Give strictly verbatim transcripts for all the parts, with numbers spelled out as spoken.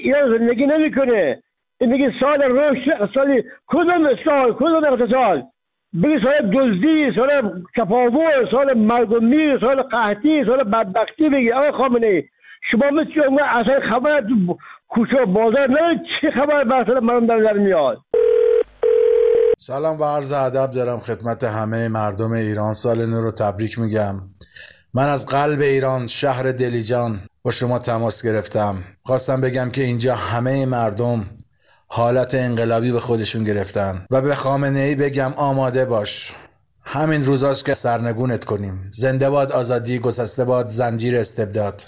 ایران زندگی نمیکنه. این میگه سال رشد، سال کدوم سال، کدوم اقتصاد؟ بگی سال دزدی، سال تفاوت، سال مرگ و میر، سال قحطی، سال بدبختی. بگی آقای خامنه‌ای شما مثل اون اصلا خبر تو کوچه بازار نه چی خبر مثلا من در میاد. سلام و عرض ادب دارم خدمت همه مردم ایران. سال نو رو تبریک میگم. من از قلب ایران، شهر دلیجان با شما تماس گرفتم. خواستم بگم که اینجا همه مردم حالت انقلابی به خودشون گرفتن و به خامنه‌ای بگم آماده باش. همین روزاست که سرنگونت کنیم. زنده باد آزادی، گسسته باد زنجیر استبداد.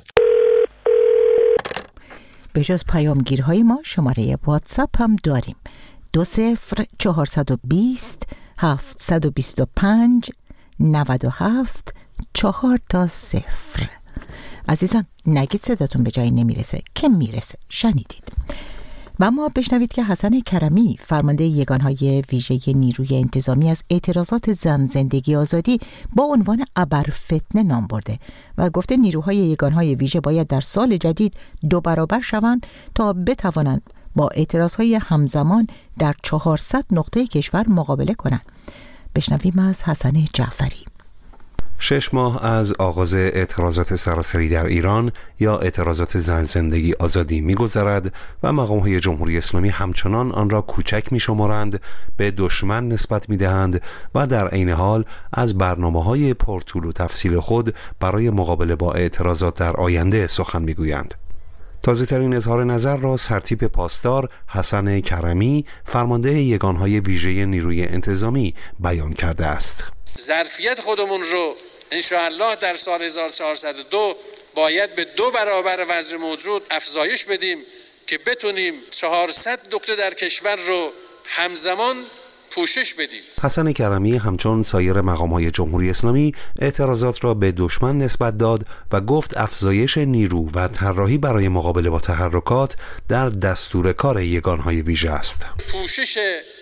به جز پیامگیرهای ما شماره واتساپ هم داریم. دو صفر چهارصد و بیست هفتصد و بیست و پنج نود و هفت چهار تا صفر. عزیزان نگید صداتون به جایی نمیرسه که میرسه. شنیدید. و ما بشنوید که حسن کرمی فرمانده یگانهای ویژه نیروی انتظامی از اعتراضات زن زندگی آزادی با عنوان ابرفتنه نام برده و گفته نیروهای یگانهای ویژه باید در سال جدید دو برابر شوند تا بتوانند با اعتراضهای همزمان در چهارصد نقطه کشور مقابله کنند. بشنویم از حسن جعفری. شش ماه از آغاز اعتراضات سراسری در ایران یا اعتراضات زن زندگی آزادی می‌گذرد و مقام‌های جمهوری اسلامی همچنان آن را کوچک می‌شمارند، به دشمن نسبت می‌دهند و در عین حال از برنامه‌های پرطول و تفصیل خود برای مقابله با اعتراضات در آینده سخن می‌گویند. تازه‌ترین اظهار نظر را سرتیپ پاسدار حسن کرمی فرمانده یگانهای ویژه نیروی انتظامی بیان کرده است. ظرفیت خودمون رو انشاءالله در سال هزار و چهارصد و دو باید به دو برابر وضع موجود افزایش بدیم که بتونیم چهارصد نقطه در کشور رو همزمان پوشش بدیم. حسن کرمی همچون سایر مقام‌های جمهوری اسلامی اعتراضات را به دشمن نسبت داد و گفت افزایش نیرو و طراحی برای مقابله با تحرکات در دستور کار یگانهای ویژه است. پوشش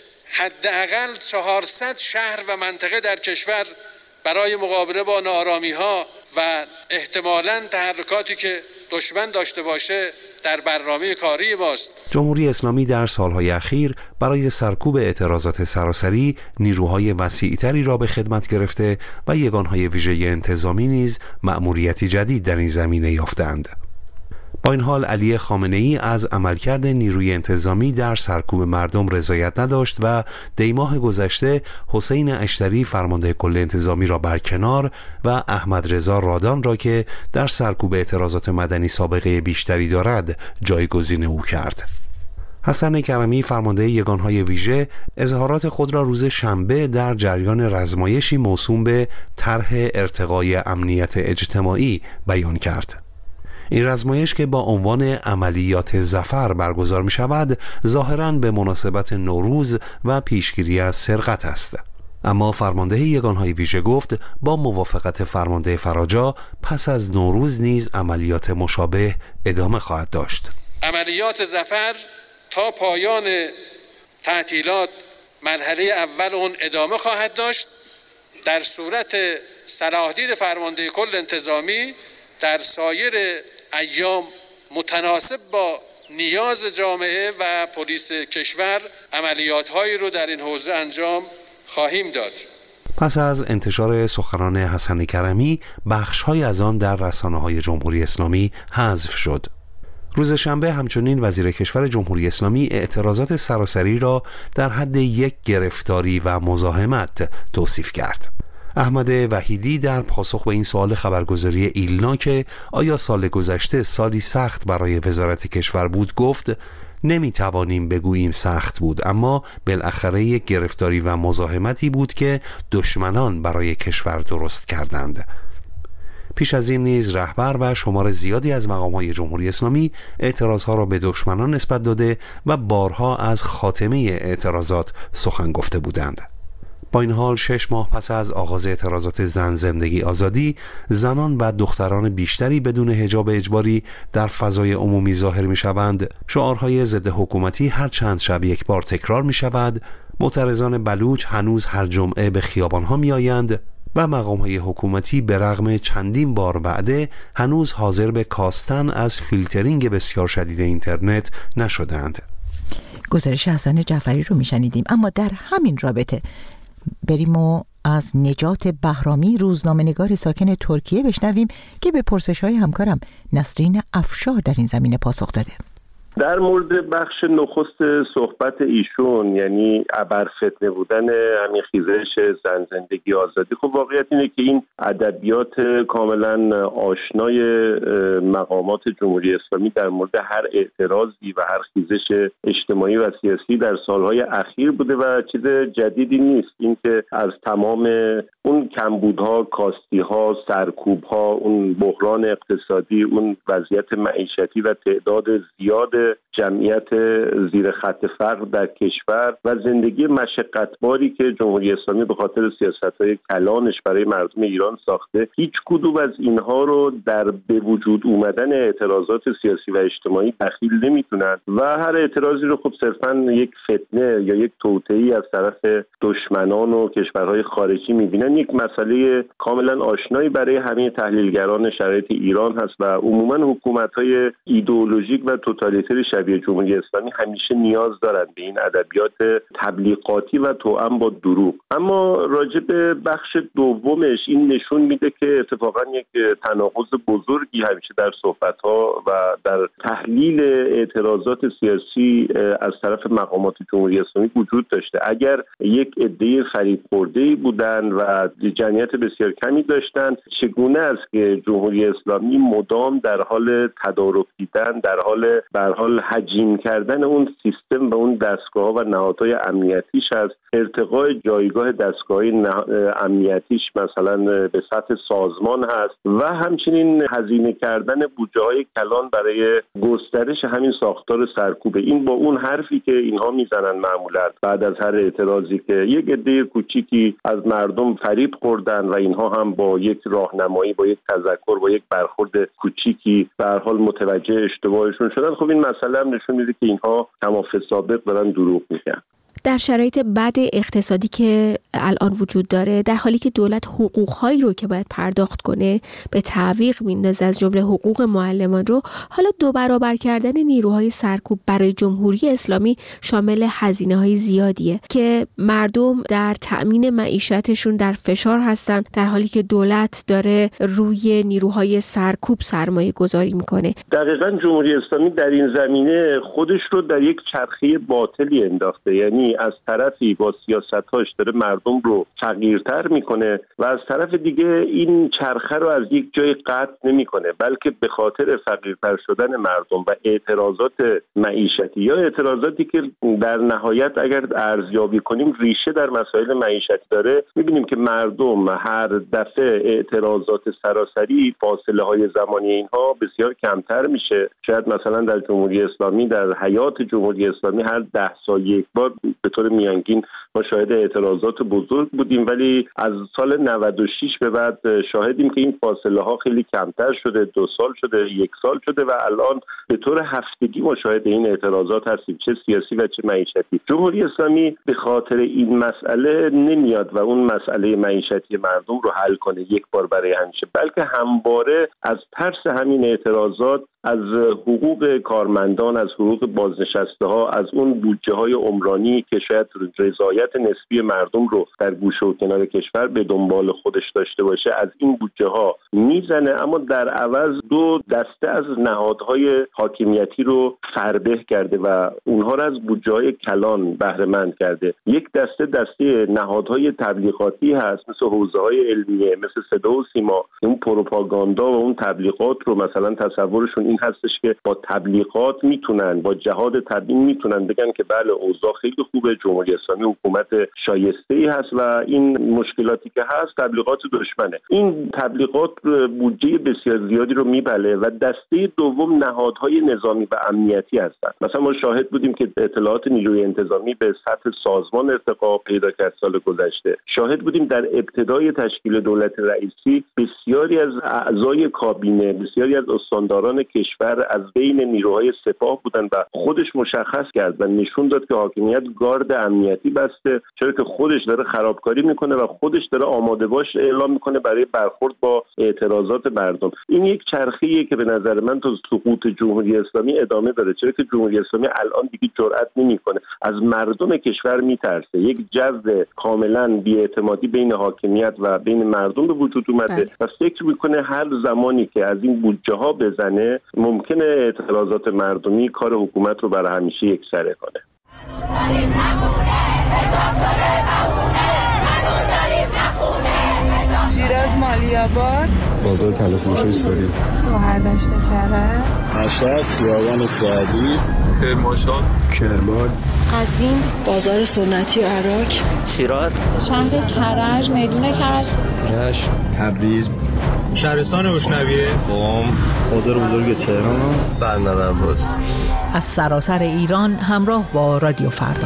حداقل چهارصد شهر و منطقه در کشور برای مقابله با ناآرامی‌ها و احتمالاً تحرکاتی که دشمن داشته باشه در برنامه کاری ماست. جمهوری اسلامی در سالهای اخیر برای سرکوب اعتراضات سراسری نیروهای وسیع‌تری را به خدمت گرفته و یگانهای ویژه انتظامی نیز مأموریتی جدید در این زمینه یافتند. با این حال علی خامنه‌ای از عملکرد نیروی انتظامی در سرکوب مردم رضایت نداشت و دیماه گذشته حسین اشتری فرمانده کل انتظامی را برکنار و احمد رضا رادان را که در سرکوب اعتراضات مدنی سابقه بیشتری دارد جایگزین او کرد. حسن کرمی فرمانده یگانهای ویژه اظهارات خود را روز شنبه در جریان رزمایشی موسوم به طرح ارتقای امنیت اجتماعی بیان کرد. این رزمایش که با عنوان عملیات ظفر برگزار می شود ظاهراً به مناسبت نوروز و پیشگیری از سرقت است. اما فرمانده یگانهای ویژه گفت با موافقت فرمانده فراجا پس از نوروز نیز عملیات مشابه ادامه خواهد داشت. عملیات ظفر تا پایان تعطیلات مرحله اول اون ادامه خواهد داشت. در صورت صلاح‌دید فرمانده کل انتظامی در سایر ایام متناسب با نیاز جامعه و پلیس کشور عملیات‌هایی رو در این حوزه انجام خواهیم داد. پس از انتشار سخنان حسن کرمی بخش‌های از آن در رسانه‌های جمهوری اسلامی حذف شد. روز شنبه همچنین وزیر کشور جمهوری اسلامی اعتراضات سراسری را در حد یک گرفتاری و مزاحمت توصیف کرد. احمد وحیدی در پاسخ به این سوال خبرگزاری ایلنا که آیا سال گذشته سالی سخت برای وزارت کشور بود گفت نمیتوانیم بگوییم سخت بود، اما بالاخره یک گرفتاری و مزاحمتی بود که دشمنان برای کشور درست کردند. پیش از این نیز رهبر و شمار زیادی از مقام‌های جمهوری اسلامی اعتراضها را به دشمنان نسبت داده و بارها از خاتمه اعتراضات سخن گفته بودند. با این حال شش ماه پس از آغاز اعتراضات زن زندگی آزادی، زنان و دختران بیشتری بدون حجاب اجباری در فضای عمومی ظاهر می شوند. شعارهای ضد حکومتی هر چند شب یک بار تکرار می شود. معترضان بلوچ هنوز هر جمعه به خیابانها می آیند. و مقام‌های حکومتی به رغم چندین بار وعده هنوز حاضر به کاستن از فیلترینگ بسیار شدید اینترنت نشدند. گزارش حسن جعفری رو میشنیدیم. اما در همین رابطه بریم و از نجات بهرامی روزنامه‌نگار ساکن ترکیه بشنویم که به پرسش‌های همکارم نسرین افشار در این زمینه پاسخ داده. در مورد بخش نخست صحبت ایشون، یعنی ابرفتنه بودن همین خیزش زن زندگی آزادی، خب واقعیت اینه که این ادبیات کاملا آشنای مقامات جمهوری اسلامی در مورد هر اعتراضی و هر خیزش اجتماعی و سیاسی در سالهای اخیر بوده و چیز جدیدی نیست. این که از تمام اون کمبودها، کاستیها، سرکوبها، اون بحران اقتصادی، اون وضعیت معیشتی و تعداد زیاد جمعیت زیر خط فقر در کشور و زندگی مشقتباری که جمهوری اسلامی به خاطر سیاست‌های کلانش برای مردم ایران ساخته، هیچ کدوم از اینها رو در به وجود اومدن اعتراضات سیاسی و اجتماعی دخیل نمیتونن و هر اعتراضی رو خب صرفاً یک فتنه یا یک توطئه‌ای از طرف دشمنان و کشورهای خارجی میبینن. یک مسئله کاملا آشنایی برای همه تحلیلگران شرایط ایران هست و عموماً حکومت‌های ایدئولوژیک و توتالیتر شبیه جمهوری اسلامی همیشه نیاز دارند به این ادبیات تبلیغاتی و توأم با دروغ. اما راجع به بخش دومش این نشون میده که اتفاقا یک تناقض بزرگی همیشه در صحبت‌ها و در تحلیل اعتراضات سیاسی از طرف مقامات جمهوری اسلامی وجود داشته. اگر یک عده فریب خورده‌ای بودند و جمعیت بسیار کمی داشتند، چگونه است که جمهوری اسلامی مدام در حال تدارک دیدن، در حال در حال حجیم کردن اون سیستم و اون دستگاه و نهادهای امنیتیش است، ارتقای جایگاه دستگاه‌های امنیتیش مثلا به سطح سازمان هست و همچنین هزینه کردن بودجه‌های کلان برای گسترش همین ساختار سرکوبه. این با اون حرفی که اینها میزنن معمولا بعد از هر اعتراضی که یک عده کوچیکی از مردم فریب خوردن و اینها هم با یک راهنمایی، با یک تذکر، با یک برخورد کوچیکی به هر حال متوجه اشتباهشون شدن. خب این مسئله هم نشون میده که اینها تمام سابق دارن دروغ میگن. در شرایط بد اقتصادی که الان وجود داره، در حالی که دولت حقوق‌هایی رو که باید پرداخت کنه به تعویق میندازه، از جمله حقوق معلمان رو، حالا دو برابر کردن نیروهای سرکوب برای جمهوری اسلامی شامل هزینه‌های زیادیه که مردم در تأمین معیشتشون در فشار هستن، در حالی که دولت داره روی نیروهای سرکوب سرمایه گذاری میکنه. دقیقاً جمهوری اسلامی در این زمینه خودش رو در یک چرخه باطلی انداخته، یعنی از طرفی با سیاست‌هاش داره مردم رو فقیرتر میکنه و از طرف دیگه این چرخه رو از یک جای قطع نمیکنه، بلکه به خاطر فقیرتر شدن مردم و اعتراضات معیشتی یا اعتراضاتی که در نهایت اگر ارزیابی کنیم ریشه در مسائل معیشتی داره، میبینیم که مردم هر دفعه اعتراضات سراسری فاصله های زمانی اینها بسیار کمتر میشه. شاید مثلا در جمهوری اسلامی، در حیات جمهوری اسلامی هر ده سال یک بار به طور میانگین ما شاهد اعتراضات بزرگ بودیم، ولی از سال نود و شش به بعد شاهدیم که این فاصله ها خیلی کمتر شده، دو سال شده، یک سال شده و الان به طور هفتگی ما شاهد این اعتراضات هستیم، چه سیاسی و چه معیشتی. جمهوری اسلامی به خاطر این مسئله نمیاد و اون مسئله معیشتی مردم رو حل کنه یک بار برای همیشه، بلکه همواره از ترس همین اعتراضات، از حقوق کارمندان، از حقوق بازنشسته ها، از اون بودجه های عمرانی که شاید رضایت نسبی مردم رو در گوشه و کنار کشور به دنبال خودش داشته باشه، از این بودجه ها میزنه، اما در عوض دو دسته از نهادهای حاکمیتی رو فربه کرده و اونها رو از بودجه های کلان بهره مند کرده. یک دسته دسته نهادهای تبلیغاتی هست، مثل حوزه های علمیه، مثل صدا و سیما. اون پروپاگاندا و اون تبلیغات رو مثلا تصورشون این هستش که با تبلیغات میتونن، با جهاد تبیین میتونن بگن که بله اوضاع خیلی خوبه، جمهوری اسلامی حکومت شایسته‌ای هست و این مشکلاتی که هست تبلیغات دشمنه. این تبلیغات بودجه بسیار زیادی رو میبله و دسته دوم نهادهای نظامی و امنیتی هستند. مثلا ما شاهد بودیم که اطلاعات نیروی انتظامی به سطح سازمان ارتقا پیدا کرد سال گذشته. شاهد بودیم در ابتدای تشکیل دولت رئیسی بسیاری از اعضای کابینه، بسیاری از استانداران کشور از بین نیروهای سپاه بودن و خودش مشخص کرد و نشون داد که حاکمیت گارد امنیتی بسته، چرا که خودش داره خرابکاری میکنه و خودش داره آماده باش اعلام میکنه برای برخورد با اعتراضات مردم. این یک چرخه‌ایه که به نظر من تا سقوط جمهوری اسلامی ادامه داره، چرا که جمهوری اسلامی الان دیگه جرئت نمیکنه، از مردم کشور میترسه. یک جو کاملا بی‌اعتمادی بین حاکمیت و بین مردم به وجود اومده و فکر میکنه هر زمانی که از این بودجه ها بزنه ممکنه اعتراضات مردمی کار حکومت رو برای همیشه یکسره کنه. شیراز مالی‌آباد، بازار تلفروشی ساری، گوهر دشت کرج، مشهد خیابان سعدی، کرمانشاه، کرمان، قزوین، بازار سنتی و عراق، شیراز، شهر کرج، میدون کرج، رشت، تبریز، شهرستان بشنویه، قم، بازار بزرگ تهران، بندر عباس. از سراسر ایران همراه با رادیو فردا.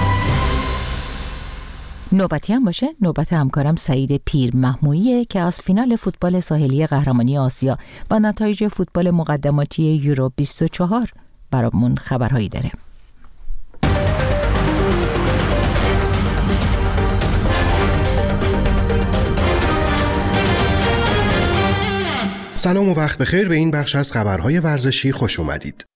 نوبتی هم باشه، نوبت همکارم سعید پیر محمویه که از فینال فوتبال ساحلی قهرمانی آسیا و نتایج فوتبال مقدماتی یورو بیست و چهار برامون خبرهایی داره. سلام و وقت بخیر، به این بخش از خبرهای ورزشی خوش اومدید.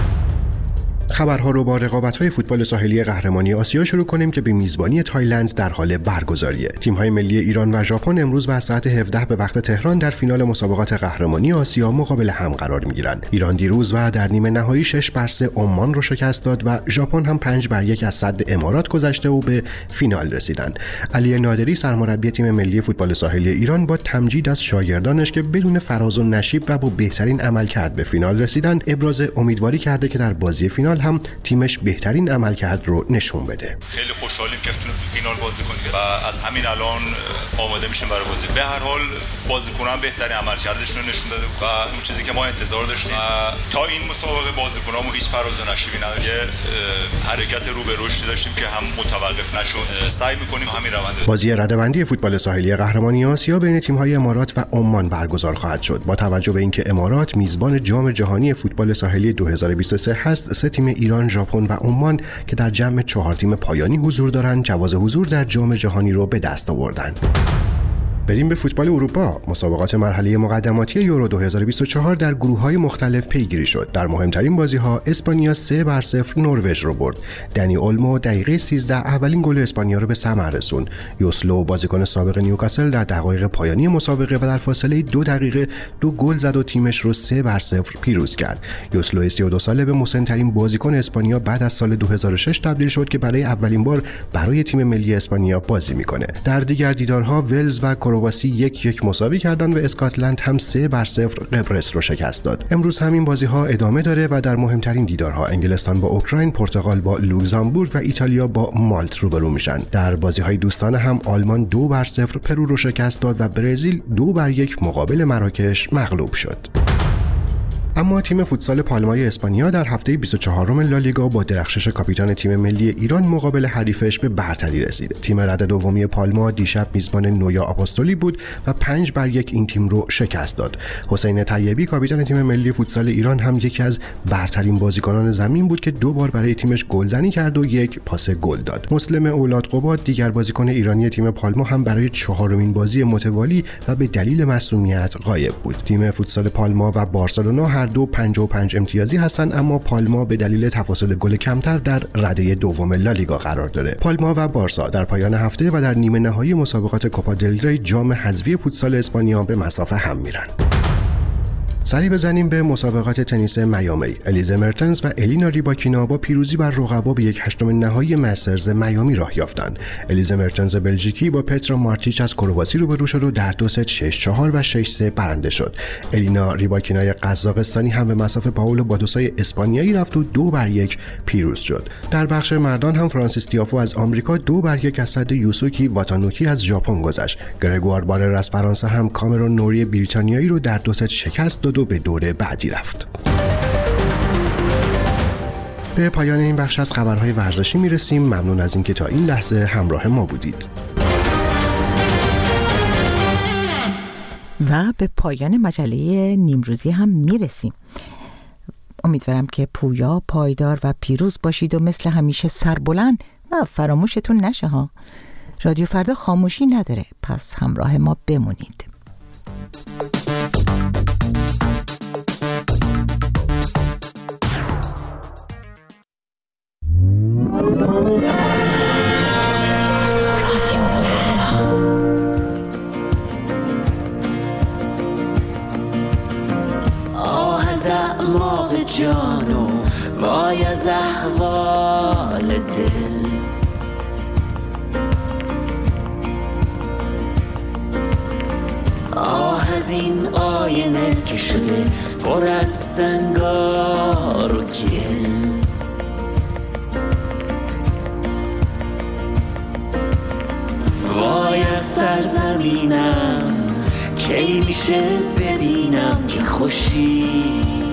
خبرها رو با رقابت‌های فوتبال ساحلی قهرمانی آسیا شروع کنیم که به میزبانی تایلند در حال برگزاریه. تیم‌های ملی ایران و ژاپن امروز و از ساعت هفده به وقت تهران در فینال مسابقات قهرمانی آسیا مقابل هم قرار می‌گیرند. ایران دیروز و در نیمه نهایی شش بر سه عمان رو شکست داد و ژاپن هم پنج بر یک از صد امارات گذشته و به فینال رسیدند. علی نادری سرمربی تیم ملی فوتبال ساحلی ایران با تمجید از شاگردانش که بدون فراز و نشیب و با بهترین عملکرد به فینال رسیدند، ابراز امیدواری کرده که در بازی فینال هم تیمش بهترین عملکرد رو نشون بده. خیلی خوشحالیم که بتونیم تو فینال بازی کنیم و از همین الان آماده میشیم برای بازی. به هر حال بازیکنان بهترین عملکردشون رو نشون داده و اون چیزی که ما انتظار داشتیم تا این مسابقه بازیکنامو هیچ فراز و نشیبی نداشت، حرکت رو به رشد داشتیم که هم متوقف نشد. سعی می‌کنیم همین روند. بازی رده‌بندی فوتبال ساحلی قهرمانی آسیا بین تیم‌های امارات و عمان برگزار خواهد شد. با توجه به اینکه امارات میزبان جام جهانی فوتبال ساحلی دو هزار و بیست و سه هست، سه تیم ایران، ژاپن و عمان که در جمع چهار تیم پایانی حضور دارند، جواز حضور در جام جهانی رو به دست آوردند. بریم به فوتبال اروپا. مسابقات مرحله مقدماتی یورو دو هزار و بیست و چهار در گروه‌های مختلف پیگیری شد. در مهمترین بازی‌ها اسپانیا سه بر صفر نروژ رو برد. دنی اولمو دقیقه سیزده اولین گل اسپانیا رو به ثمر رسوند. یوسلو بازیکن سابق نیوکاسل در دقایق پایانی مسابقه و در فاصله دو دقیقه دو گل زد و تیمش رو سه بر صفر پیروز کرد. یوسلو سی و دو ساله به مسن‌ترین بازیکن اسپانیا بعد از سال دو هزار و شش تبدیل شد که برای اولین بار برای تیم ملی اسپانیا بازی می‌کنه. در دیگر دیدارها ولز و کرواسی یک یک مساوی کردند و اسکاتلند هم سه بر صفر قبرس رو شکست داد. امروز همین بازی ها ادامه داره و در مهمترین دیدارها انگلستان با اوکراین، پرتغال با لوکزامبورگ و ایتالیا با مالت روبرو میشن. در بازی های دوستانه هم آلمان دو بر صفر پرو رو شکست داد و برزیل دو بر یک مقابل مراکش مغلوب شد. اما تیم فوتسال پالمای اسپانیا در هفته بیست و چهارم لالیگا با درخشش کاپیتان تیم ملی ایران مقابل حریفش به برتری رسید. تیم رده دومی پالما دیشب میزبان نویا آپوستولی بود و پنج بر یک این تیم رو شکست داد. حسین طیبی کاپیتان تیم ملی فوتسال ایران هم یکی از برترین بازیکنان زمین بود که دو بار برای تیمش گلزنی کرد و یک پاس گل داد. مسلم اولادقباد دیگر بازیکن ایرانی تیم پالما هم برای چهارمین بازی متوالی و به دلیل معصومیت غایب بود. تیم فوتسال پالما و بارسلونا هر دو پنجاه و پنج امتیازی هستند، اما پالما به دلیل تفاضل گل کمتر در رده دوم لالیگا قرار داره. پالما و بارسا در پایان هفته و در نیمه نهایی مسابقات کوپا دل ری جام حذفی فوتسال اسپانیا به مسافه هم میرن. سری بزنیم به مسابقات تنیس میامی. الیزه مرتنز و الینا ریباکینا با پیروزی بر رقبا به یک هشتم نهایی مسترز میامی راه یافتند. الیزه مرتنز بلژیکی با پترا مارتیچ از کرواسی روبرو شد و در دو ست شش چهار و شش سه برنده شد. الینا ریباکینای قزاقستانی هم به مصاف پاولو بادوسای اسپانیایی رفت و دو بر یک پیروز شد. در بخش مردان هم فرانسیس تیافو از آمریکا دو بر یک از صد یوسوکی واتانوکی از ژاپن گذشت. گرگوار بارر از فرانسه هم کامرون نوری بریتانیایی رو در دو ست شکست داد و به دوره بعدی رفت. به پایان این بخش از خبرهای ورزشی میرسیم. ممنون از اینکه تا این لحظه همراه ما بودید. و به پایان مجله نیمروزی هم میرسیم. امیدوارم که پویا، پایدار و پیروز باشید و مثل همیشه سربلند و فراموشتون نشه ها. رادیو فردا خاموشی نداره، پس همراه ما بمونید. آه از اعماق جانو وای از احوال دل، آه از این آینه که شده پر از زنگار و گل، وای از سرزمینم کی میشه ببینم که خوشی،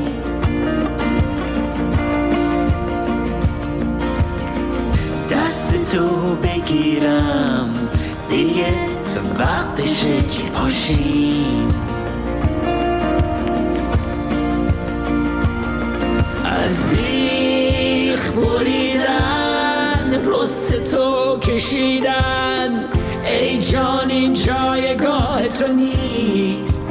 دست تو بگیرم دیگه وقتشه که پاشیم، از بیخ بریدن رست تو کشیدن، ای جان این جایگاه تو نیست،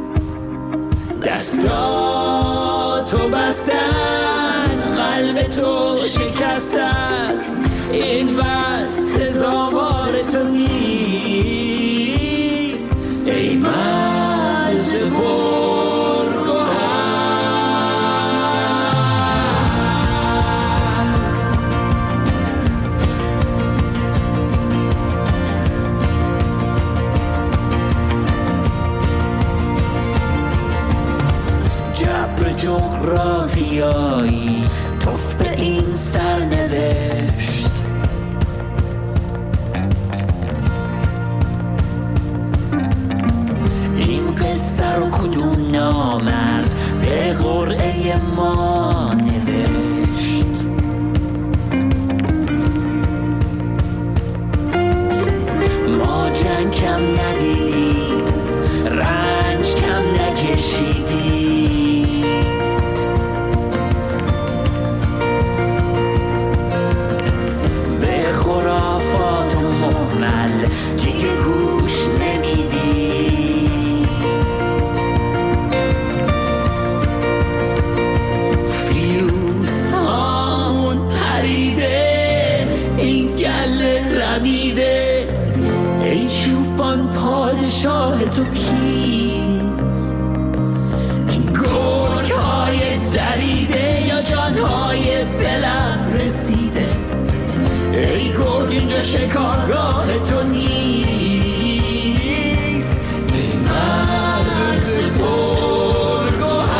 دستاتو بستن قلب تو شکستن، این بس سزاوار تو نیست، ای مرز پرگوهر. جبر جغرافیایی توف به این سرنوشت، این قصه رو کدوم نامرد به قرعه ما نوشت، ما جنگ کم ندیدیم رنج کم نکشیدیم، به خرافات و مهمل دیگه گوش نمیدیم، فیوز هامون پریده این گله رمیده، ای چوبان پادشاه تو کیست، این گرگ های دریده یا جان های بلب رسیده، ای گرگ اینجا شکارگاه تو نیست، ای مرز پرگوهر.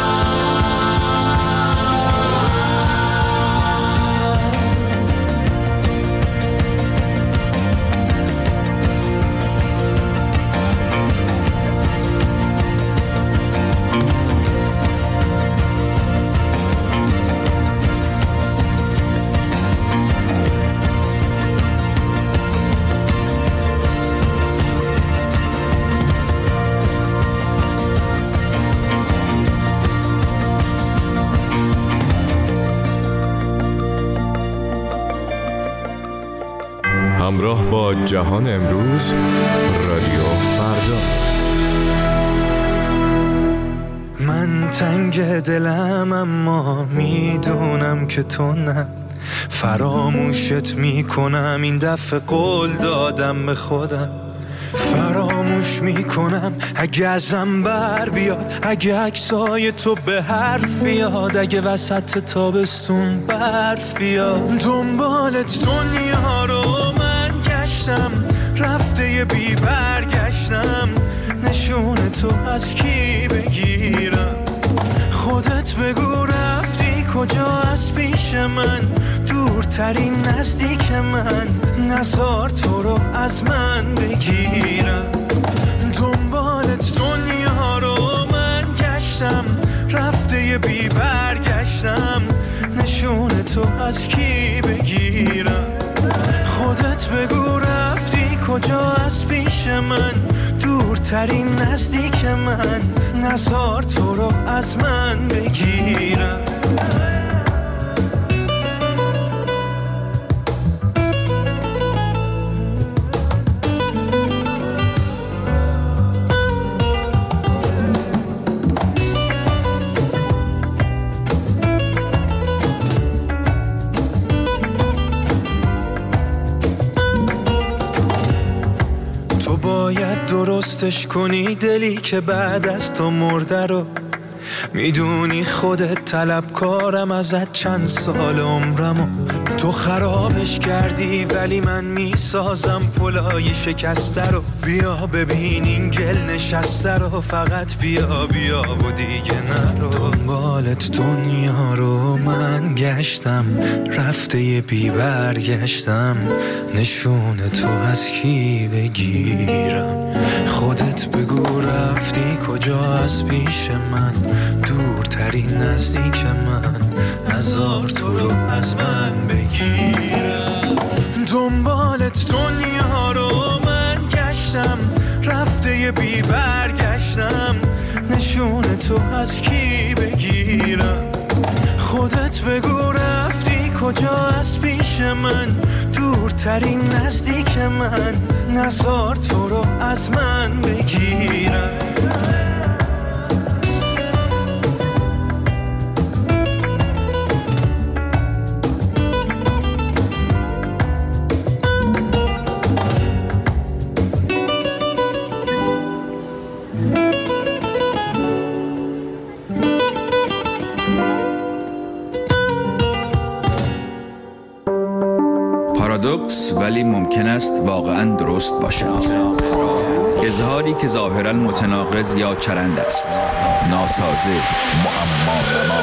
همراه با جهان امروز، رادیو فردا. من تنگ دلم اما میدونم که تو نه، فراموشت میکنم این دفعه قول دادم به خودم، فراموش میکنم اگه ازم بر بیاد، اگه عکسای تو به حرف بیاد، اگه وسط تابستون برف بیاد، دنبالت دنیا رو من گشتم، رفته بی برگشتم، نشون تو از کی بگیرم، خودت بگو رفتی کجا از پیش من، دورترین نزدیک من، نزار تو رو از من بگیرم، دنبالت دنیا رو من گشتم، رفته بی برگشتم، نشون تو از کی بگیرم، خودت بگو رفتی کجا از پیش من، دورترین نزدیک من، نزار تو رو از من بگیرم. درستش کنی دلی که بعد از تو مرده رو. میدونی خودت طلبکارم ازت چند سال عمرمو. تو خرابش کردی ولی من میسازم پلای شکسته رو. بیا ببین این گل نشسته رو، فقط بیا بیا و دیگه نرو. دنبالت دنیا رو من گشتم، رفته یه بی برگشتم. نشون تو از کی بگیرم؟ خودت بگو رفتی کجا از پیش من؟ دورترین نزدیک من، نزار تو رو از من بگیرم. دنبالت دنیا رو من گشتم، رفته یه بی برگشتم. نشون تو از کی بگیرم؟ خودت بگو رفتی کجا از پیش من؟ دورترین نزدیک من، نزار تو رو از من بگیرم. پارادوکس ولی ممکن است واقعا درست باشد. اظهاری که ظاهرا متناقض یا چرند است، ناسازه، معما.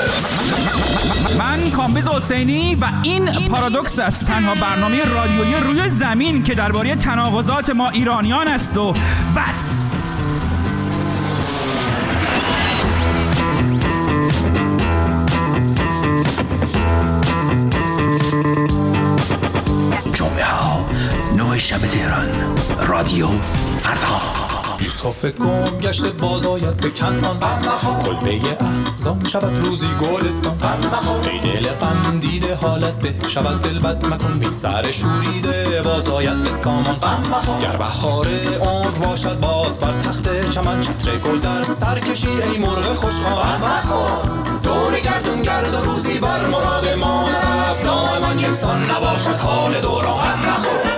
من کامبیز حسینی و این پارادوکس است، تنها برنامه رادیویی روی زمین که درباره تناقضات ما ایرانیان است و بس. جمعه ها نه شب تهران، رادیو فردا. یوسف گم گشته باز آید به کنعان، کلبه احزان شود روزی گلستان. ای دل غم دیده حالت به شود دل بد مکن، بین سر شوریده باز آید به سامان. گر بهار عمر باشد باز بر تخت چمن، چتر گل در سر کشی ای مرغ خوشخوان. دور گردون گرد و روزی بر مراد ما نرفت، دائما یکسان نباشد حال دوران. غم نخور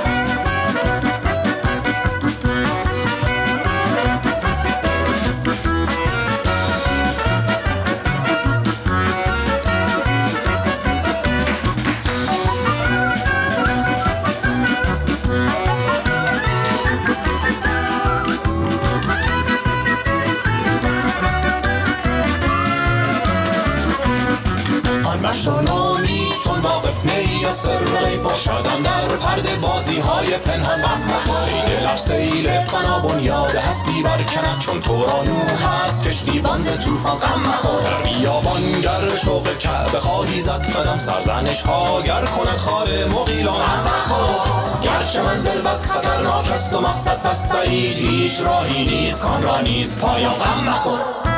مشانامی چون واقف نی سری باشدم در پرده بازی های پنهان. ای دل سیل فنا بنیاد هستی برکند، چون تو را نوح هست کشتی بانز توفان. غم نخور در بیابان گر شوق کعبه خواهی زد قدم، سرزنش ها گر کند خار مغیلان. غم نخور گرچه منزل بس خطرناک است و مقصد بس بعید، هیچ راهی نیست کان را نیست پایان. غم نخور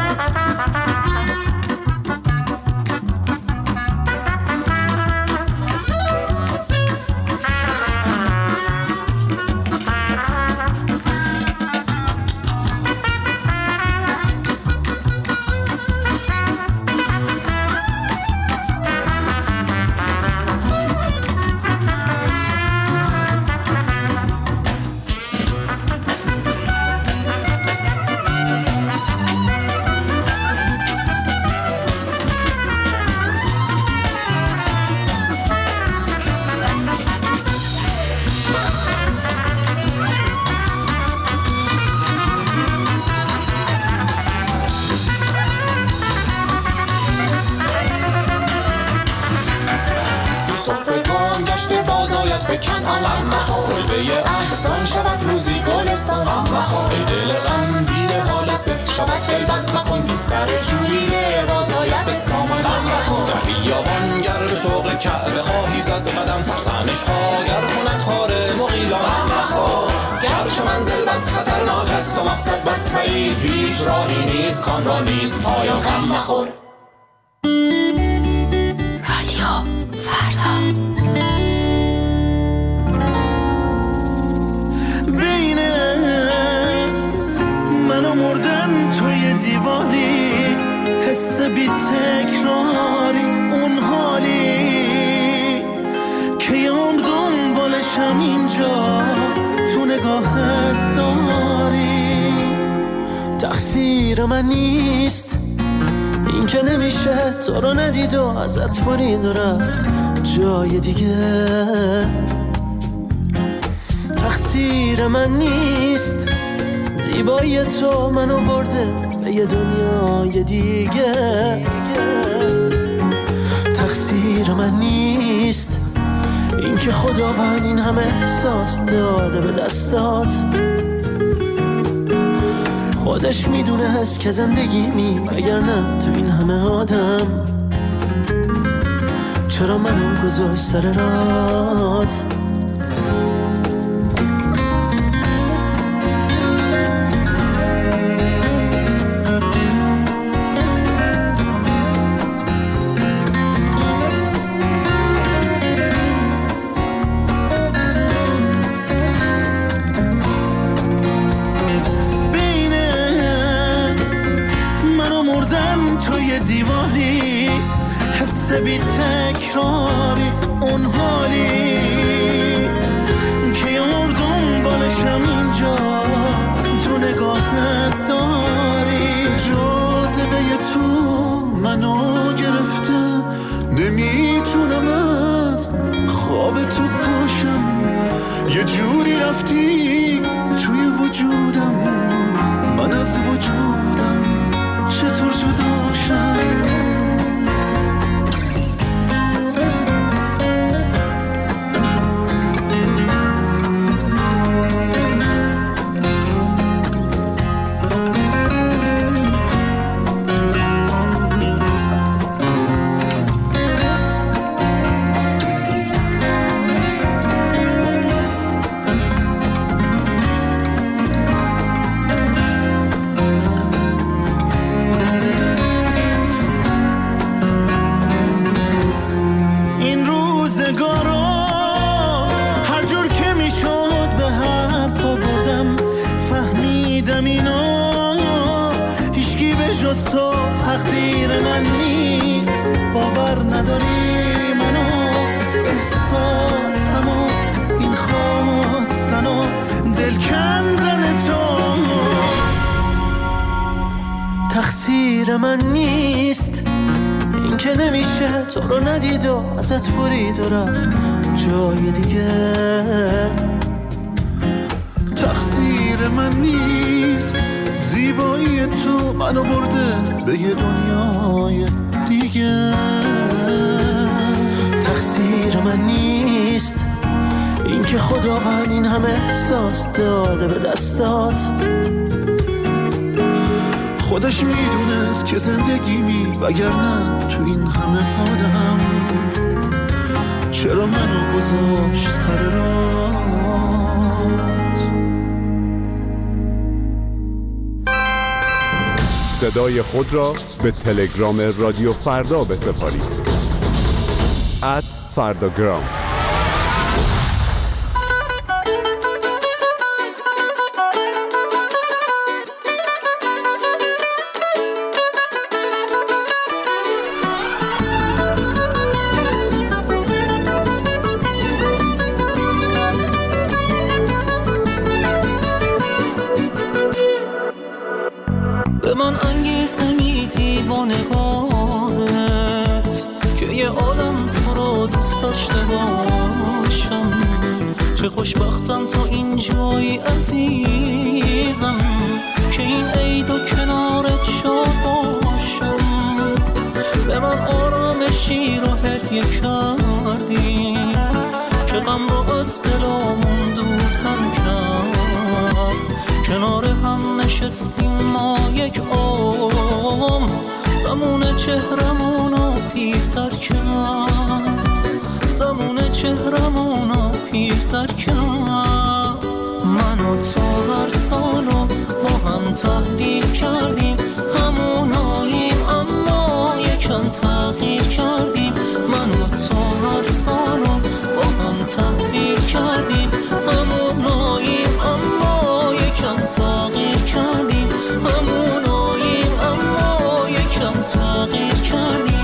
به کنعان. کلبه احزان شود روزی گلستان. ای دل غم دیده حالت به شود دل بد مکن، فین سر شوریده باز آید به سامان. در بیابان گر به شوق کعبه خواهی زد قدم، سرزنش ها گر کند خار مغیلان. گرچه منزل بس خطرناک است و مقصد بس بعید، هیچ راهی نیست کان را نیست پایان. غم مخور اینجا تو نگاهت داری. تقصیر من نیست این که نمیشه تو رو ندید و ازت برید و رفت جای دیگه. تقصیر من نیست زیبایی تو منو برده به یه دنیای دیگه. تقصیر من نیست این که خداوند این همه احساس داده به دستات. خودش میدونه هست که زندگی می اگر نه تو این همه آدم چرا منو گذاشت سر رات. بی تکراری اون حالی که یه مردم بالشم اینجا تو نگاهت داری. جاذبه تو منو گرفته نمیتونم از خواب تو پاشم. یه جوری رفتی توی وجودم من از وجودم چطور جداشم. تقدیر من نیست باور نداری منو احساسمو این خواستن و دل کندن تو. تقصیر من نیست این که نمیشه تو رو ندید و ازت برید و رفت جای دیگه. تقصیر من نیست زیبایی تو منو برده به یه دنیای دیگه. تقصیر من نیست این که خداوند این همه احساس داده به دستات. خودش میدونست که زندگی می وگرنه تو این همه آدم چرا منو گذاشت سر راه. صدای خود را به تلگرام رادیو فردا بسپارید. ات فرداگرام. خوشبختم تو این جایی عزیزم که این عید و کنارت شاد باشم. به من آرامشی رو هدیه کردی که غم رو از دلامون دورتر کرد. کنار هم نشستیم ما یک عمر زمان چهرمونو پیرتر کرد. زمان چهرمونو پیرتر کرد. من و تو هر سالو با هم تحویل کردیم هموناییم اما یکم تغییر کردیم. من و تو هر سالو با هم تحویل کردیم هموناییم اما یکم تغییر کردیم. هموناییم اما یکم تغییر کردیم.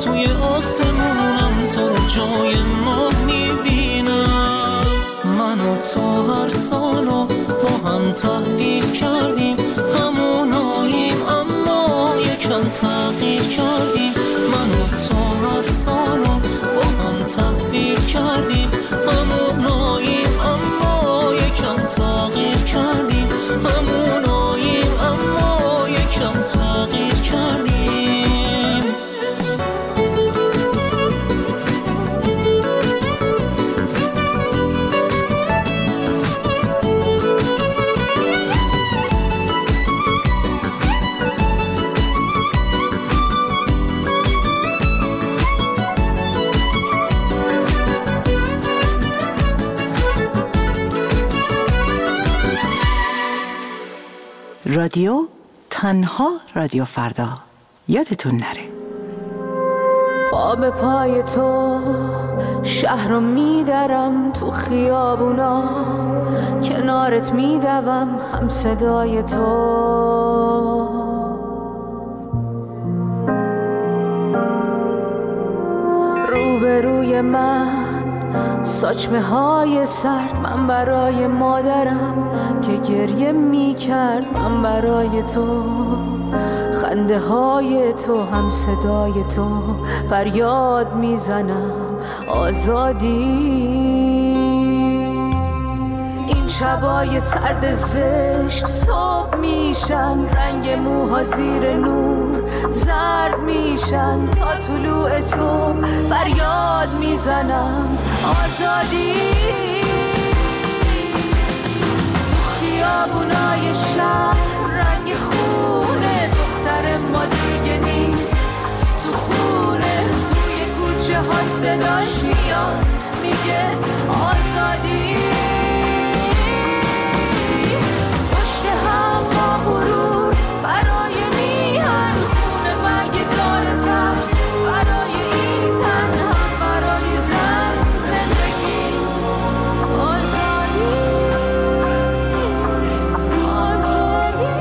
توی آسمونم تو رو جای ماه میبینم. من و تو هر سالو با هم تحویل کردیم، هموناییم اما یکم تغییر کردیم. من و تو هر سالو با هم تحویل کردیم، هموناییم اما یکم تغییر کردیم. هموناییم اما یکم تغییر کردیم. رادیو تنها رادیو فردا، یادتون نره. پا به پای تو شهر رو میدرم، تو خیابونا کنارت میدوم، هم صدای تو. روبروی من ساچمه های سرد، من برای مادرم که گریه می کرد. من برای تو خنده های تو، هم صدای تو. فریاد می زنم آزادی. این شبای سرد زشت صبح میشن، رنگ موها زیر نور زرد میشن. تا طلوع صبح فریاد میزنم آزادی. خیابونای شهر رنگ خونه، دختر ما دیگه نیست تو خونه. توی کوچه ها صداش میاد میگه آزادی. پشت هم با غرور برای میهن، خونه مگه دار ترس برای این تن، هم برای زن زندگی. آزادی آزادی.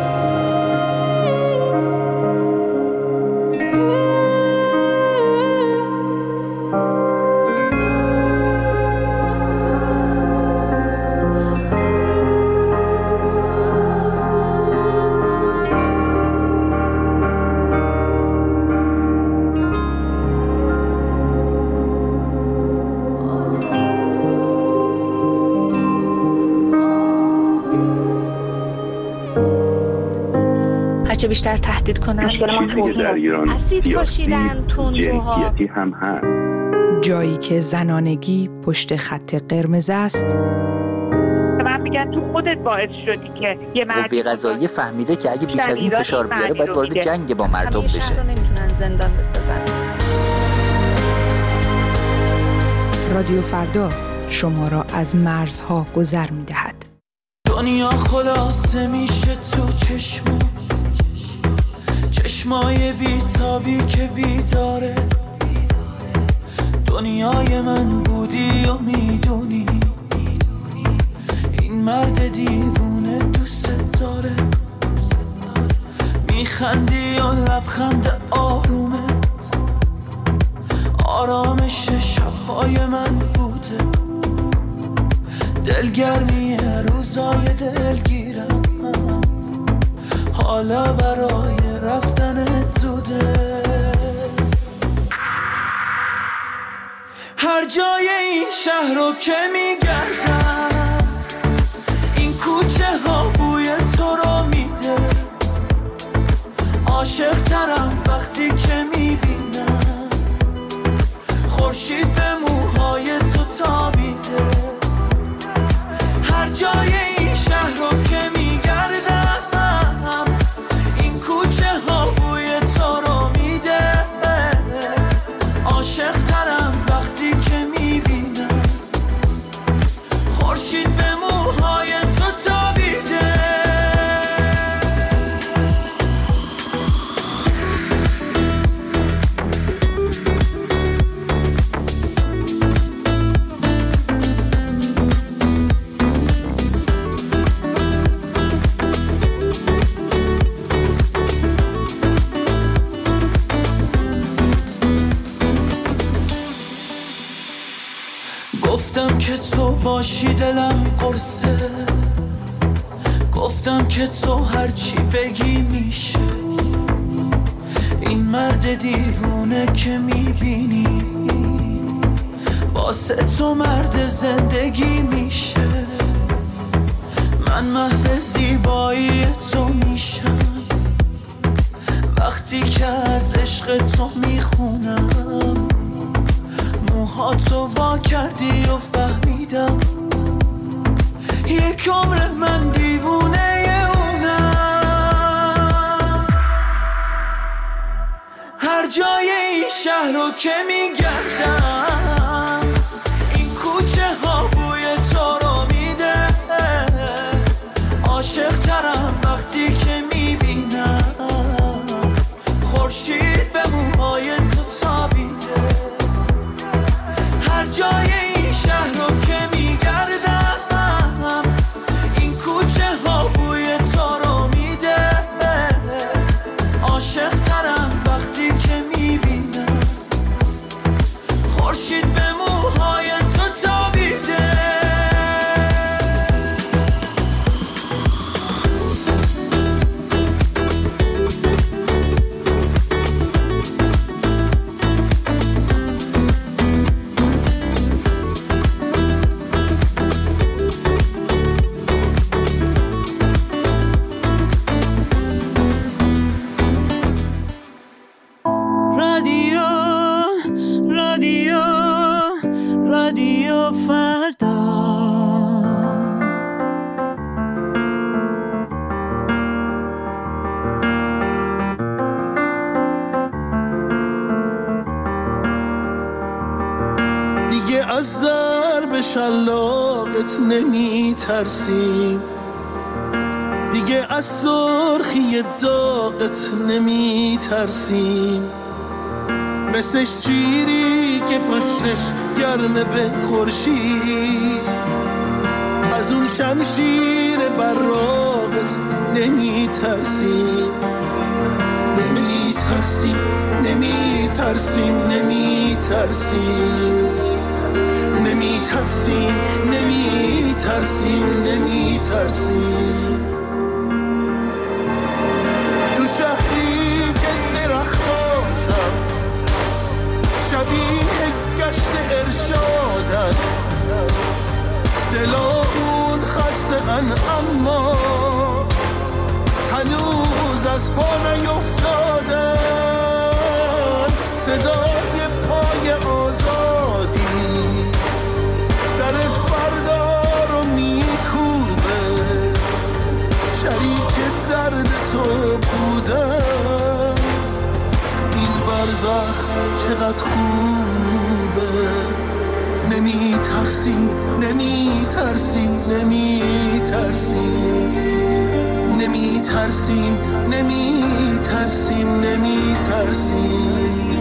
هرچه بیشتر تهدید کنن، چیزی که در ایران اسید پاشیدن، تندروها هم هست. جایی که زنانگی پشت خط قرمز است. من میگن تو خودت باعث شدی که یه مرد قوه قضاییه فهمیده که اگه بیش از این فشار بیاره باید وارد جنگ با مردم بشه. همیشه نمیتونن زندان بسازن. رادیو فردا شما را از مرزها گذر میدهد. دنیا خلاصه میشه تو چشم، چشمای بیتابی که بیداره. دنیای من بودی و میدونی، این مرد دیوونه دوست داره. میخندی و لبخند آرومت آرامش شبهای من بوده. دلگرمی روزای دلگیرم، حالا برای رفتنت زوده. هر جای این شهر رو که میگردم، این کوچه ها بوی تو رو میده. عاشق ترم وقتی که میبینم خورشید به موهای تو تابیده. هر جای این شهر رو که میگردم، این کوچه ها بوی تو رو میده. عاشق ترم وقتی که میبینم خورشید به موهای تو تابیده. گفتم که تو باشی دلم قرصه، گفتم که تو هرچی بگی میشه. این مرد دیوونه که میبینی واسه تو مرد زندگی میشه. من محو زیبایی تو میشم وقتی که از عشق تو میخونم. موها تو وا کردی و فهمیدم یک عمر من دیوونه اونم. هر جای این شهر رو که میگردم این کوچه ها بوی تو رو میده. عاشق ترم وقتی که میبینم خورشید به موهای تو تابیده. هر جای این شهر رو که میگردم این کوچه ها بوی تو رو میده. عاشق ترم وقتی که میبینم خورشید به موهای تو تابیده. از ضرب شلاقت نمی ترسیم، دیگه از سرخی داغت نمی ترسیم. مثل شیری که پشتش گرمه به خورشید، از اون شمشیر براقت نمی ترسیم. نمی ترسیم نمی ترسیم نمی ترسیم نمی ترسیم نمی ترسیم نمی ترسیم. تو شهری که درختاشم شبیه گشت ارشادن، دلامون خسته ان اما هنوز از پا نیفتادن. صدای پای آزادی در فردا رو میکوبه، شریک درد تو بودن. این برزخ چقدر خوبه. نمی ترسیم نمی ترسیم نمی ترسیم نمی ترسیم نمی ترسیم نمی ترسیم.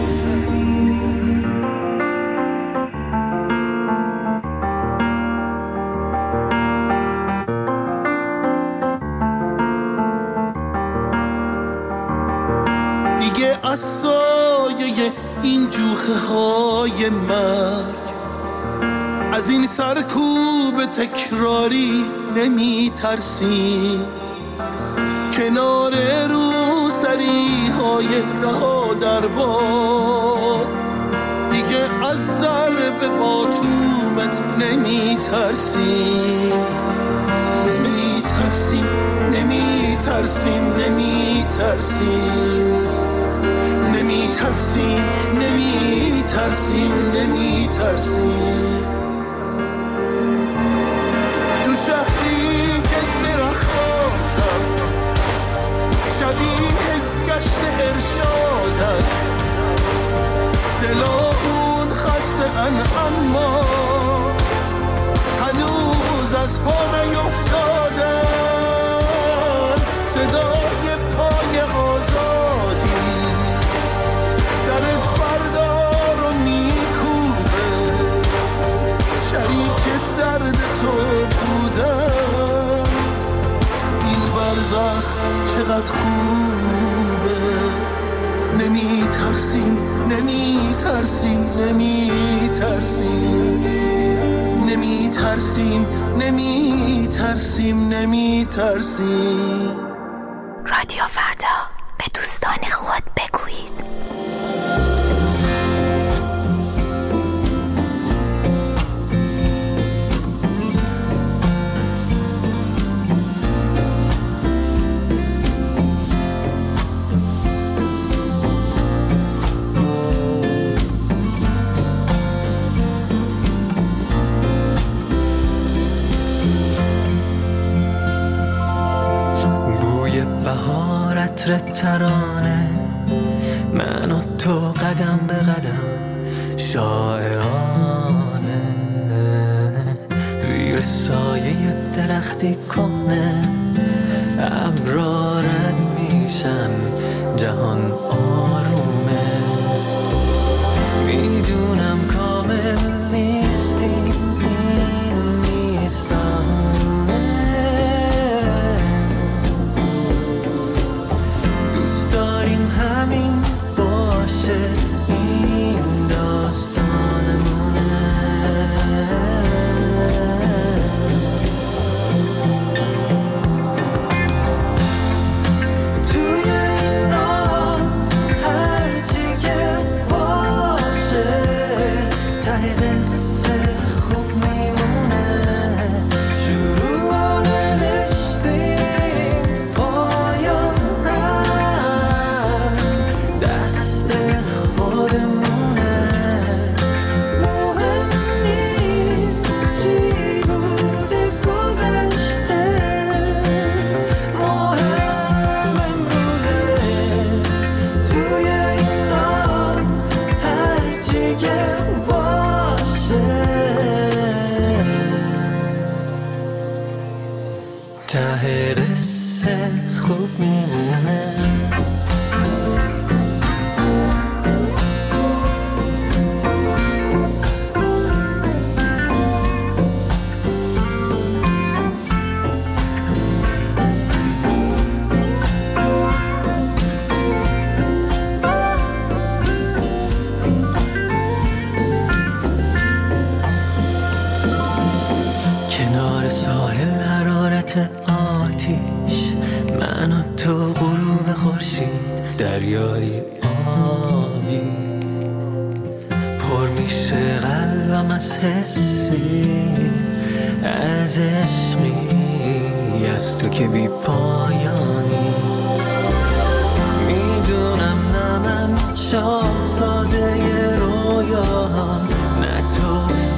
دیگه از سایه این جوخه های مرگ، از این سرکوب تکراری نمی ترسیم. کنار روسری های رها در باد دیگه از ضرب باتومت نمی ترسیم. نمی ترسیم نمی ترسیم نمی ترسیم نمی ترسیم نمی ترسیم نمی ترسیم. تو شهری که درختاشم شبیه گشت ارشادن، دلامون خسته ان اما هنوز از پا نیفتادن. صدای پای آزادی در فردا رو میکوبه، شریک درد تو بودن. این برزخ چقدر خوبه. نمی ترسیم نمی ترسیم نمی ترسیم ترسیم نمی ترسیم نمی ترسیم. رادیو فردا، به دوستان خود بگویید. عطر ترانه، من و تو قدم به قدم شاعرانه، زیر سایه درختی کنه ابرا رد میشن، جهان آرومه. میدونم کامل نیستیم، این نیست بهونه، دوست داریم همین باشه، این داستانمونه. توی این راه هرچی که باشه ته قصه خوب میمونه. شروع نوشتیم پایان هم دست خودمونه. مهم نیست چی بوده گذشته، مهم امروزه. توی این راه هرچی که باشه ته قصه خوب میمونه. کنار ساحل حرارت آتیش، من و تو غروب خورشید، دریای آبی پر میشه قلبم از حسی، از عشقی از تو که بی پایانی. میدونم نه من شاهزاده رویاهام، نه تو